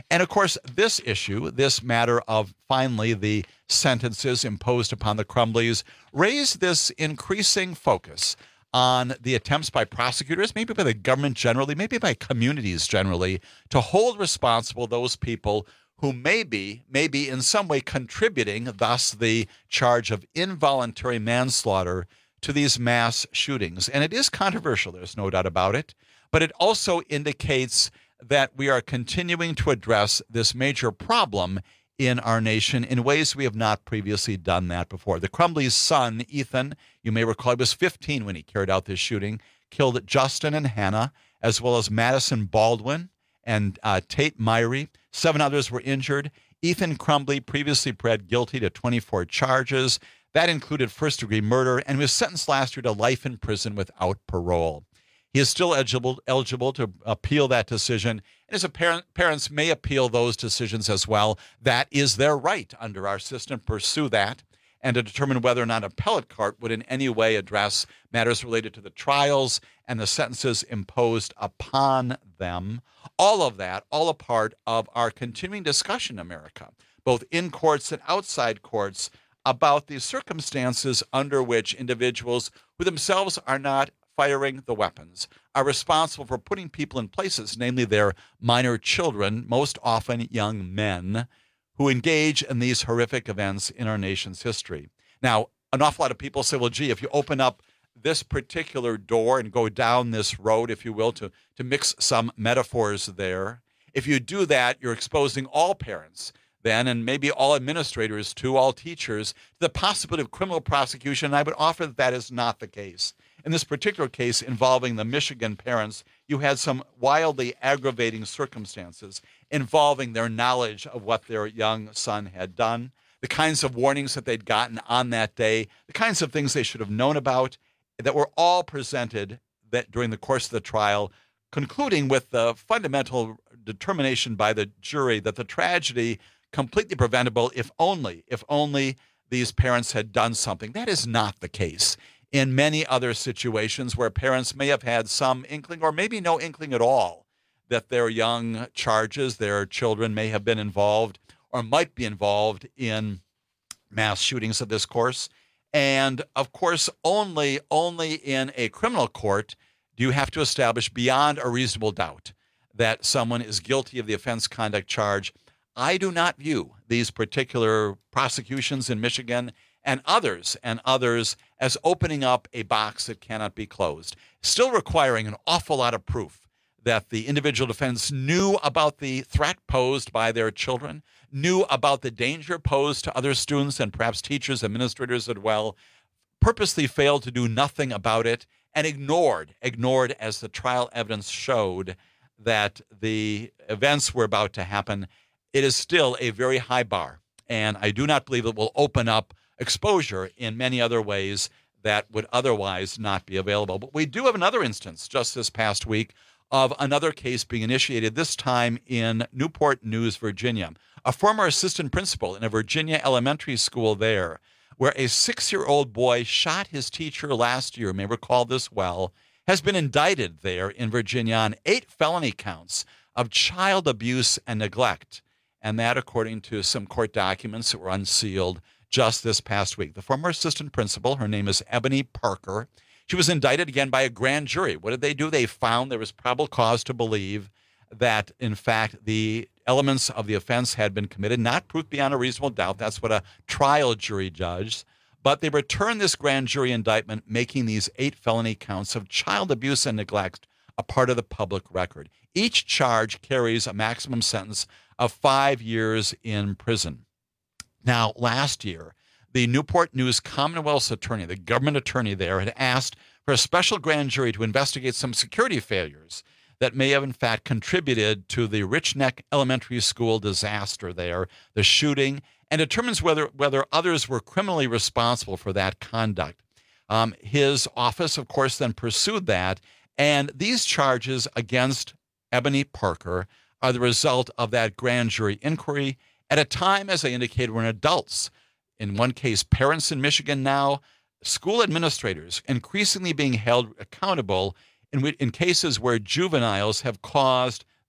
And of course, this issue, this matter of finally the sentences imposed upon the Crumbleys, raised this increasing focus on the attempts by prosecutors, maybe by the government generally, maybe by communities generally, to hold responsible those people who may be, may be in some way contributing, thus the charge of involuntary manslaughter, to these mass shootings. And it is controversial, there's no doubt about it, but it also indicates that we are continuing to address this major problem in our nation in ways we have not previously done that before. The Crumbly's son, Ethan, you may recall, he was fifteen when he carried out this shooting, killed Justin and Hannah, as well as Madison Baldwin and uh, Tate Myrie. Seven others were injured. Ethan Crumbly previously pled guilty to twenty-four charges. That included first-degree murder, and was sentenced last year to life in prison without parole. He is still eligible, eligible to appeal that decision, and his parent, parents may appeal those decisions as well. That is their right under our system, pursue that, and to determine whether or not an appellate court would in any way address matters related to the trials and the sentences imposed upon them. All of that, all a part of our continuing discussion in America, both in courts and outside courts, about the circumstances under which individuals who themselves are not firing the weapons are responsible for putting people in places, namely their minor children, most often young men, who engage in these horrific events in our nation's history. Now, an awful lot of people say, well, gee, if you open up this particular door and go down this road, if you will, to, to mix some metaphors there, if you do that, you're exposing all parents then, and maybe all administrators too, all teachers, to the possibility of criminal prosecution. And I would offer that that is not the case. In this particular case involving the Michigan parents, you had some wildly aggravating circumstances involving their knowledge of what their young son had done, the kinds of warnings that they'd gotten on that day, the kinds of things they should have known about, that were all presented that during the course of the trial, concluding with the fundamental determination by the jury that the tragedy completely preventable if only, if only these parents had done something. That is not the case in many other situations where parents may have had some inkling or maybe no inkling at all that their young charges, their children may have been involved or might be involved in mass shootings of this course. And of course, only, only in a criminal court do you have to establish beyond a reasonable doubt that someone is guilty of the offense conduct charge. I do not view these particular prosecutions in Michigan and others and others as opening up a box that cannot be closed, still requiring an awful lot of proof that the individual defendants knew about the threat posed by their children, knew about the danger posed to other students and perhaps teachers, administrators as well, purposely failed to do nothing about it, and ignored, ignored as the trial evidence showed that the events were about to happen. It is still a very high bar, and I do not believe it will open up exposure in many other ways that would otherwise not be available. But we do have another instance just this past week of another case being initiated, this time in Newport News, Virginia. A former assistant principal in a Virginia elementary school there, where a six-year-old boy shot his teacher last year, you may recall this well, has been indicted there in Virginia on eight felony counts of child abuse and neglect. And that, according to some court documents that were unsealed just this past week. The former assistant principal, her name is Ebony Parker. She was indicted again by a grand jury. What did they do? They found there was probable cause to believe that, in fact, the elements of the offense had been committed, not proof beyond a reasonable doubt. That's what a trial jury judged. But they returned this grand jury indictment, making these eight felony counts of child abuse and neglect a part of the public record. Each charge carries a maximum sentence of five years in prison. Now, last year, the Newport News Commonwealth's attorney, the government attorney there, had asked for a special grand jury to investigate some security failures that may have, in fact, contributed to the Rich Neck Elementary School disaster there, the shooting, and determines whether, whether others were criminally responsible for that conduct. Um, his office, of course, then pursued that, and these charges against Ebony Parker are the result of that grand jury inquiry at a time, as I indicated, when adults, in one case, parents in Michigan now, school administrators, increasingly being held accountable in, in cases where juveniles have caused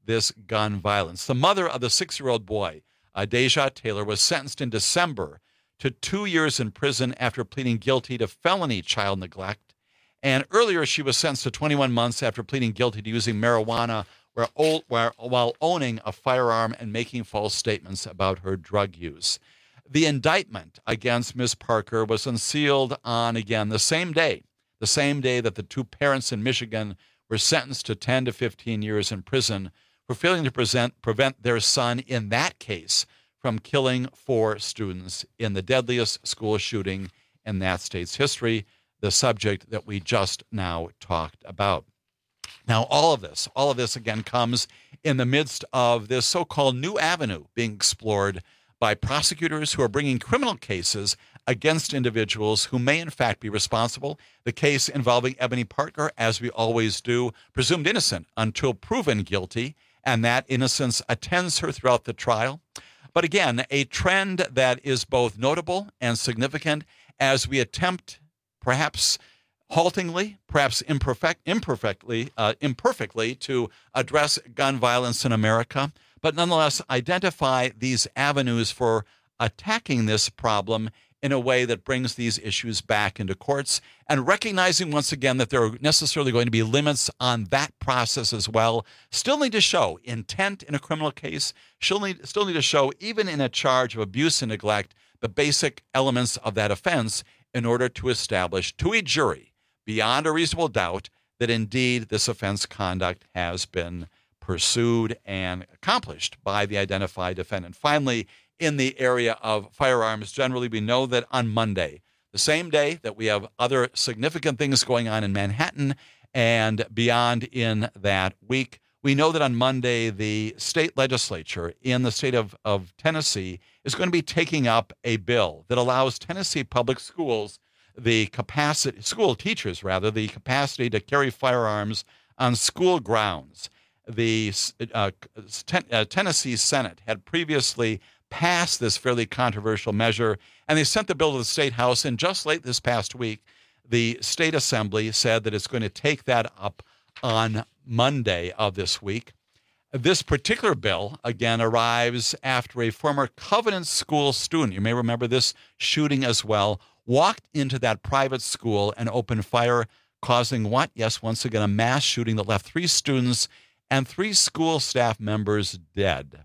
this gun violence. The mother of the six-year-old boy, uh, Deja Taylor, was sentenced in December to two years in prison after pleading guilty to felony child neglect. And earlier, she was sentenced to twenty-one months after pleading guilty to using marijuana where, where, while owning a firearm and making false statements about her drug use. The indictment against Miz Parker was unsealed on, again, the same day, the same day that the two parents in Michigan were sentenced to ten to fifteen years in prison for failing to present, prevent their son in that case from killing four students in the deadliest school shooting in that state's history, the subject that we just now talked about. Now, all of this, all of this, again, comes in the midst of this so-called new avenue being explored by prosecutors who are bringing criminal cases against individuals who may, in fact, be responsible. The case involving Ebony Parker, as we always do, presumed innocent until proven guilty, and that innocence attends her throughout the trial. But again, a trend that is both notable and significant as we attempt, perhaps haltingly, perhaps imperfect, imperfectly, uh, imperfectly, to address gun violence in America, but nonetheless identify these avenues for attacking this problem in a way that brings these issues back into courts, and recognizing once again that there are necessarily going to be limits on that process as well. Still need to show intent in a criminal case, still need, still need to show, even in a charge of abuse and neglect, the basic elements of that offense in order to establish to a jury, beyond a reasonable doubt, that indeed this offense conduct has been pursued and accomplished by the identified defendant. Finally, in the area of firearms, generally, we know that on Monday, the same day that we have other significant things going on in Manhattan and beyond in that week, we know that on Monday, the state legislature in the state of, of Tennessee is going to be taking up a bill that allows Tennessee public schools the capacity, school teachers rather, the capacity to carry firearms on school grounds. The uh, ten, uh, Tennessee Senate had previously passed this fairly controversial measure, and they sent the bill to the State House, and just late this past week, the State Assembly said that it's going to take that up on Monday of this week. This particular bill, again, arrives after a former Covenant School student, you may remember this shooting as well, walked into that private school and opened fire, causing what? Yes, once again, a mass shooting that left three students and three school staff members dead.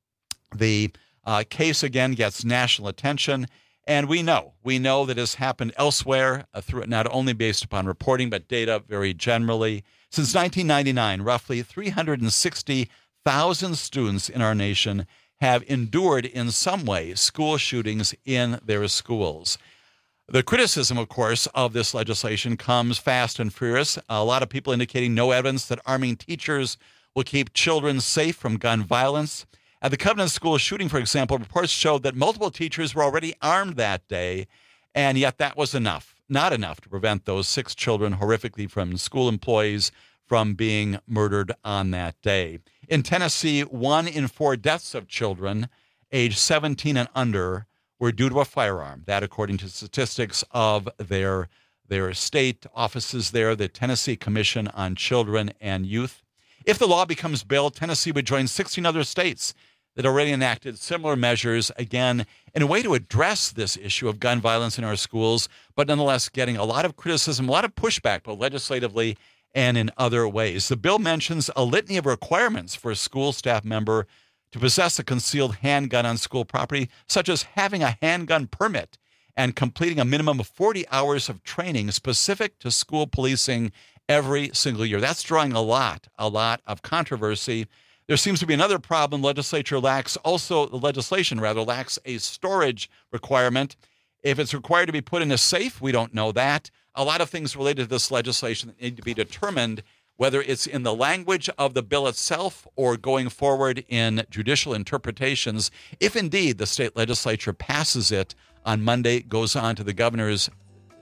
The uh, case, again, gets national attention, and we know, we know that it has happened elsewhere, uh, through not only based upon reporting, but data very generally. Since nineteen ninety-nine, roughly three hundred sixty thousand students in our nation have endured in some way school shootings in their schools. The criticism, of course, of this legislation comes fast and furious. A lot of people indicating no evidence that arming teachers will keep children safe from gun violence. At the Covenant School shooting, for example, reports showed that multiple teachers were already armed that day, and yet that was enough, not enough to prevent those six children horrifically from school employees from being murdered on that day. In Tennessee, one in four deaths of children aged seventeen and under were due to a firearm. That, according to statistics of their, their state offices there, the Tennessee Commission on Children and Youth. If the law becomes bill, Tennessee would join sixteen other states that already enacted similar measures, again, in a way to address this issue of gun violence in our schools, but nonetheless getting a lot of criticism, a lot of pushback, both legislatively and in other ways. The bill mentions a litany of requirements for a school staff member to possess a concealed handgun on school property, such as having a handgun permit and completing a minimum of forty hours of training specific to school policing every single year. That's drawing a lot, a lot of controversy. There seems to be another problem. Legislature lacks, also the legislation rather, lacks a storage requirement. If it's required to be put in a safe, we don't know that. A lot of things related to this legislation that need to be determined, whether it's in the language of the bill itself or going forward in judicial interpretations. If indeed the state legislature passes it on Monday, goes on to the governor's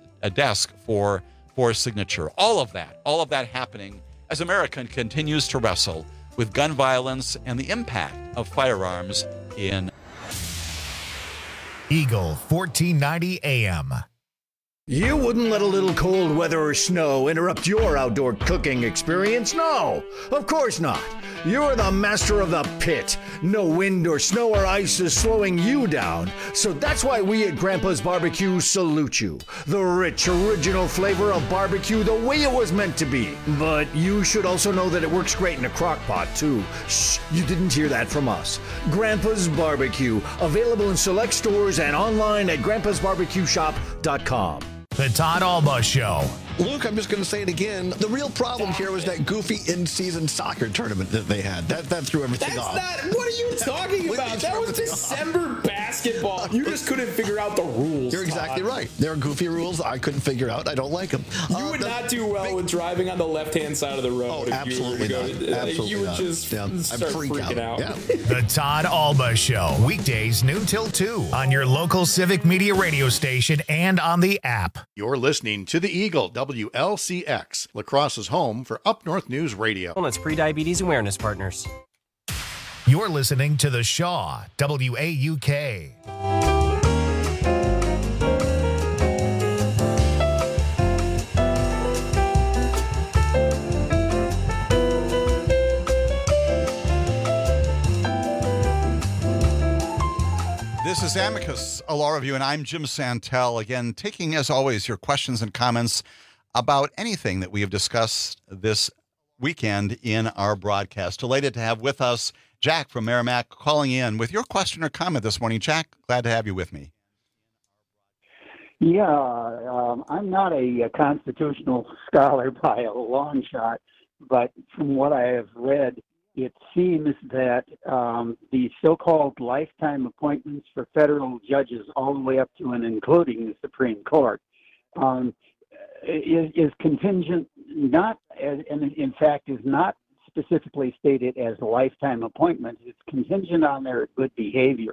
desk for, for signature. All of that, all of that happening as America continues to wrestle with gun violence and the impact of firearms in Eagle fourteen ninety A M. You wouldn't let a little cold weather or snow interrupt your outdoor cooking experience? No, of course not. You're the master of the pit. No wind or snow or ice is slowing you down. So that's why we at Grandpa's Barbecue salute you. The rich, original flavor of barbecue the way it was meant to be. But you should also know that it works great in a crock pot, too. Shh, you didn't hear that from us. Grandpa's Barbecue, available in select stores and online at grandpas barbecue shop dot com. The Todd Alba Show. Luke, I'm just going to say it again. The real problem here was that goofy in-season soccer tournament that they had. That that threw everything That's off. not. What are you talking about? That was December basketball. You just couldn't figure out the rules. You're exactly Todd. right. There are goofy rules I couldn't figure out. I don't like them. You uh, would the, not do well with driving on the left-hand side of the road. Oh, if absolutely you were not. to go, Absolutely You would not. just Yeah, I'd start freak freaking out. out. Yeah. The Todd Alba Show. Weekdays noon till two on your local Civic Media radio station and on the app. You're listening to the Eagle, W L C X, La Crosse's home for Up North News Radio. Well, it's Pre-Diabetes Awareness Partners. You're listening to The Shaw, W A U K. This is Amicus, a law review, and I'm Jim Santel. Again, taking, as always, your questions and comments about anything that we have discussed this weekend in our broadcast. Delighted to have with us Jack from Merrimack calling in with your question or comment this morning. Jack, glad to have you with me. Yeah, um, I'm not a, a constitutional scholar by a long shot, but from what I have read, it seems that um, the so-called lifetime appointments for federal judges all the way up to and including the Supreme Court um, is, is contingent, not as, and in fact is not specifically stated as lifetime appointments. It's contingent on their good behavior.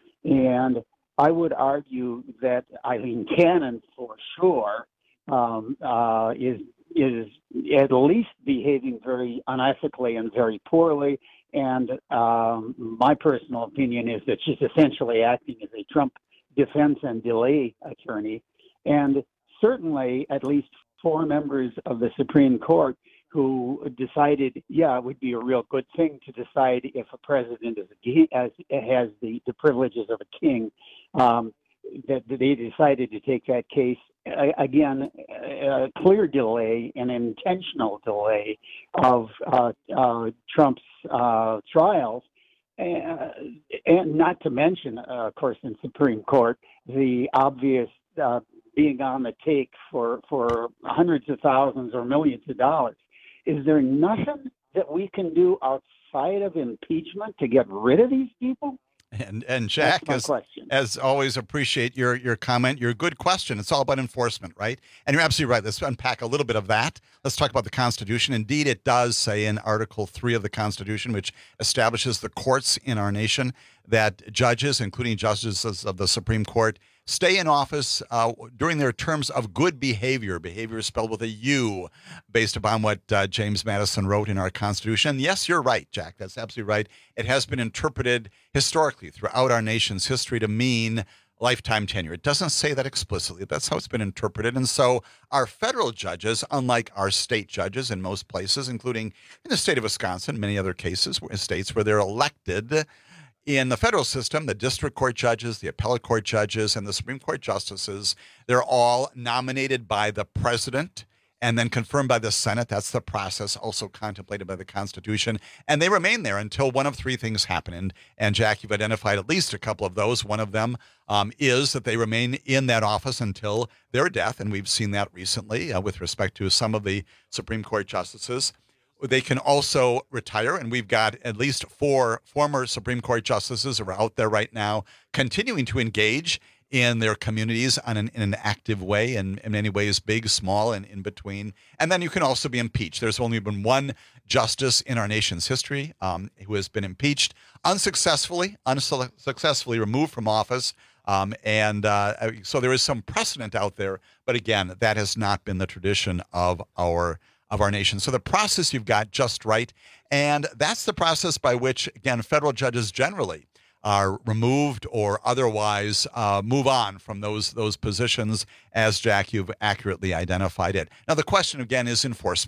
And I would argue that Eileen Cannon, for sure, um, uh, is is at least behaving very unethically and very poorly. And um, my personal opinion is that she's essentially acting as a Trump defense and delay attorney. And certainly at least four members of the Supreme Court who decided, yeah, it would be a real good thing to decide if a president is a, has, has the, the privileges of a king, um, that, that they decided to take that case. Again, a clear delay, an intentional delay of uh, uh, Trump's uh, trials, and, and not to mention, uh, of course, in Supreme Court, the obvious uh, being on the take for, for hundreds of thousands or millions of dollars. Is there nothing that we can do outside of impeachment to get rid of these people? And and Jack, as, as always, appreciate your your comment. Your good question. It's all about enforcement, right? And you're absolutely right. Let's unpack a little bit of that. Let's talk about the Constitution. Indeed, it does say in Article three of the Constitution, which establishes the courts in our nation, that judges, including justices of the Supreme Court, stay in office uh, during their terms of good behavior. Behavior is spelled with a U, based upon what uh, James Madison wrote in our Constitution. And yes, you're right, Jack. That's absolutely right. It has been interpreted historically throughout our nation's history to mean lifetime tenure. It doesn't say that explicitly. That's how it's been interpreted. And so our federal judges, unlike our state judges in most places, including in the state of Wisconsin, many other cases, states where they're elected, in the federal system, the district court judges, the appellate court judges, and the Supreme Court justices, they're all nominated by the president and then confirmed by the Senate. That's the process also contemplated by the Constitution. And they remain there until one of three things happen. And, and Jack, you've identified at least a couple of those. One of them um, is that they remain in that office until their death. And we've seen that recently uh, with respect to some of the Supreme Court justices. They can also retire, and we've got at least four former Supreme Court justices who are out there right now continuing to engage in their communities on an, in an active way, and in many ways, big, small, and in between. And then you can also be impeached. There's only been one justice in our nation's history um, who has been impeached unsuccessfully, unsuccessfully removed from office. Um, and uh, so there is some precedent out there. But again, that has not been the tradition of our of our nation. So the process you've got just right. And that's the process by which, again, federal judges generally are removed or otherwise uh, move on from those those positions, as Jack, you've accurately identified it. Now, the question, again, is enforcement.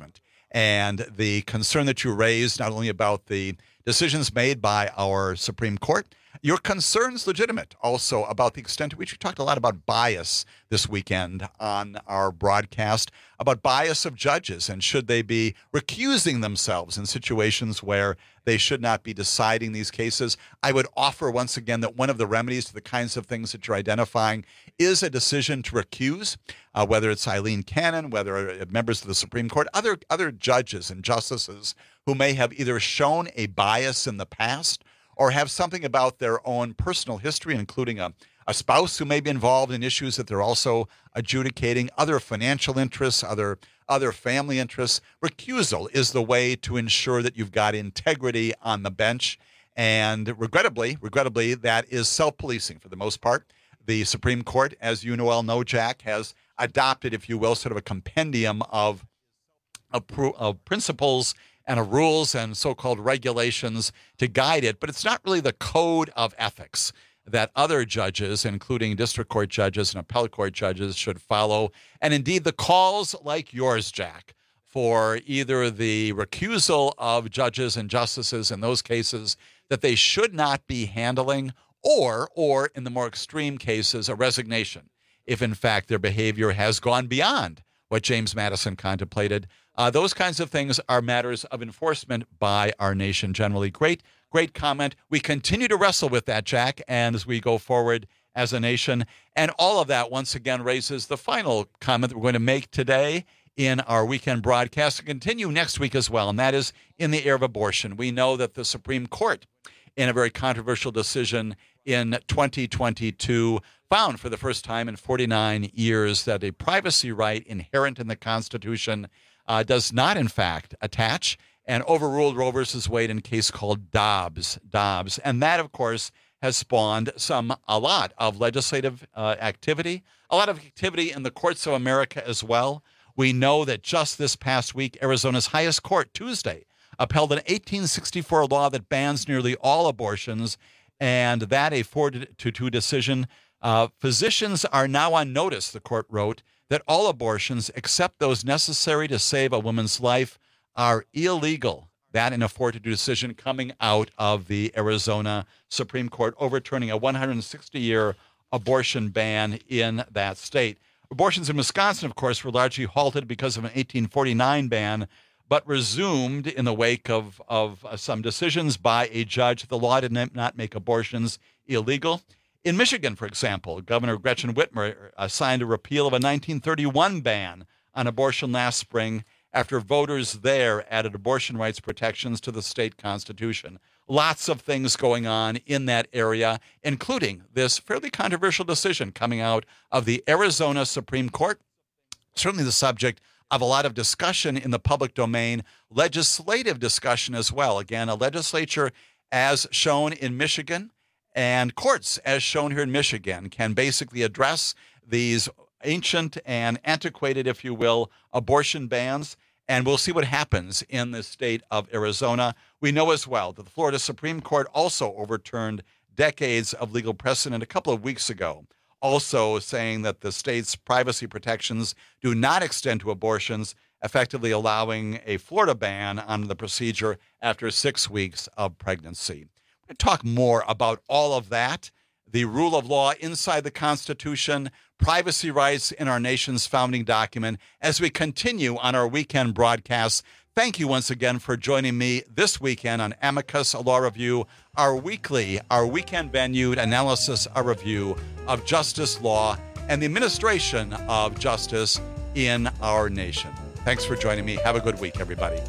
and the concern that you raised, not only about the decisions made by our Supreme Court, your concerns legitimate also about the extent to which we talked a lot about bias this weekend on our broadcast, about bias of judges and should they be recusing themselves in situations where they should not be deciding these cases. I would offer once again that one of the remedies to the kinds of things that you're identifying is a decision to recuse, uh, whether it's Eileen Cannon, whether members of the Supreme Court, other other judges and justices who may have either shown a bias in the past or have something about their own personal history, including a, a spouse who may be involved in issues that they're also adjudicating, other financial interests, other other family interests. Recusal is the way to ensure that you've got integrity on the bench. And regrettably, regrettably, that is self-policing for the most part. The Supreme Court, as you well know, Jack, has adopted, if you will, sort of a compendium of, of, of principles and of rules and so-called regulations to guide it, but it's not really the code of ethics that other judges, including district court judges and appellate court judges, should follow. And indeed, the calls like yours, Jack, for either the recusal of judges and justices in those cases that they should not be handling, or, or in the more extreme cases, a resignation, if in fact their behavior has gone beyond what James Madison contemplated. Uh, those kinds of things are matters of enforcement by our nation generally. Great, great comment. We continue to wrestle with that, Jack, and as we go forward as a nation. And all of that, once again, raises the final comment that we're going to make today in our weekend broadcast and continue next week as well, and that is in the area of abortion. We know that the Supreme Court, in a very controversial decision in twenty twenty-two, found for the first time in forty-nine years that a privacy right inherent in the Constitution uh, does not, in fact, attach, and overruled Roe versus Wade in a case called Dobbs. Dobbs. And that, of course, has spawned some a lot of legislative uh, activity, a lot of activity in the courts of America as well. We know that just this past week, Arizona's highest court, Tuesday, upheld an eighteen sixty-four law that bans nearly all abortions, and that a four to two decision. Uh, physicians are now on notice, the court wrote, that all abortions, except those necessary to save a woman's life, are illegal. That in a four to two decision coming out of the Arizona Supreme Court, overturning a one hundred sixty year abortion ban in that state. Abortions in Wisconsin, of course, were largely halted because of an eighteen forty-nine ban, but resumed in the wake of, of uh, some decisions by a judge. The law did not make abortions illegal. In Michigan, for example, Governor Gretchen Whitmer uh, signed a repeal of a nineteen thirty-one ban on abortion last spring after voters there added abortion rights protections to the state constitution. Lots of things going on in that area, including this fairly controversial decision coming out of the Arizona Supreme Court, certainly the subject of a lot of discussion in the public domain, legislative discussion as well. Again, a legislature as shown in Michigan and courts as shown here in Michigan can basically address these ancient and antiquated, if you will, abortion bans. And we'll see what happens in the state of Arizona. We know as well that the Florida Supreme Court also overturned decades of legal precedent a couple of weeks ago, also saying that the state's privacy protections do not extend to abortions, effectively allowing a Florida ban on the procedure after six weeks of pregnancy. We're going to talk more about all of that, the rule of law inside the Constitution, privacy rights in our nation's founding document, as we continue on our weekend broadcasts. Thank you once again for joining me this weekend on Amicus, a law review, our weekly, our weekend venued analysis, a review of justice law and the administration of justice in our nation. Thanks for joining me. Have a good week, everybody.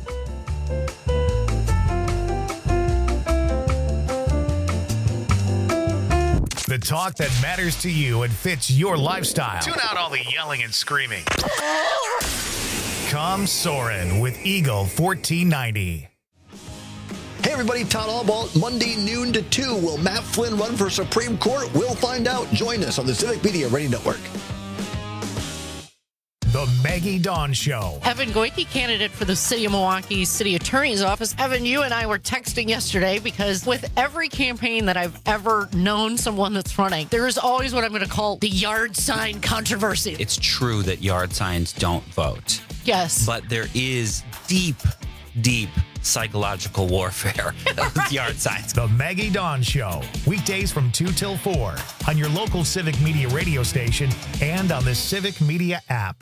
The talk that matters to you and fits your lifestyle. Tune out all the yelling and screaming. Come Soren with Eagle fourteen ninety. Hey everybody, Todd Albaugh, Monday noon to two. Will Matt Flynn run for Supreme Court? We'll find out. Join us on the Civic Media Radio Network. The Maggie Dawn Show. Evan Goyke, candidate for the City of Milwaukee City Attorney's Office. Evan, you and I were texting yesterday because with every campaign that I've ever known someone that's running, there is always what I'm going to call the yard sign controversy. It's true that yard signs don't vote. Yes. But there is deep, deep psychological warfare with yard signs. The Maggie Dawn Show. Weekdays from two till four on your local Civic Media radio station and on the Civic Media app.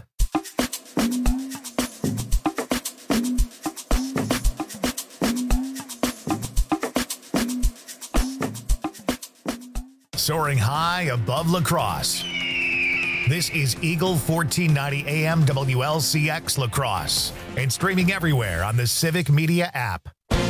Soaring high above La Crosse. This is Eagle fourteen ninety A M W L C X La Crosse and streaming everywhere on the Civic Media app.